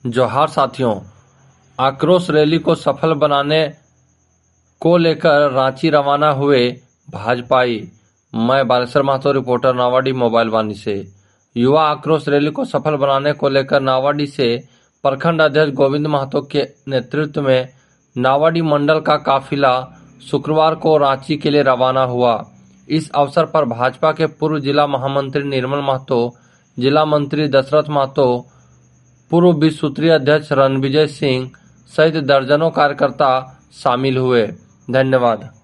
जोहार साथियों, आक्रोश रैली को सफल बनाने को लेकर रांची रवाना हुए भाजपाई। मैं बालेश्वर महतो, रिपोर्टर नावाडी मोबाइल वाणी से। युवा आक्रोश रैली को सफल बनाने को लेकर नावाडी से प्रखंड अध्यक्ष गोविंद महतो के नेतृत्व में नावाडी मंडल का काफिला शुक्रवार को रांची के लिए रवाना हुआ। इस अवसर पर भाजपा के पूर्व जिला महामंत्री निर्मल महतो, जिला मंत्री दशरथ महतो, पूर्व 20 सूत्रीय अध्यक्ष रणविजय सिंह सहित दर्जनों कार्यकर्ता शामिल हुए। धन्यवाद।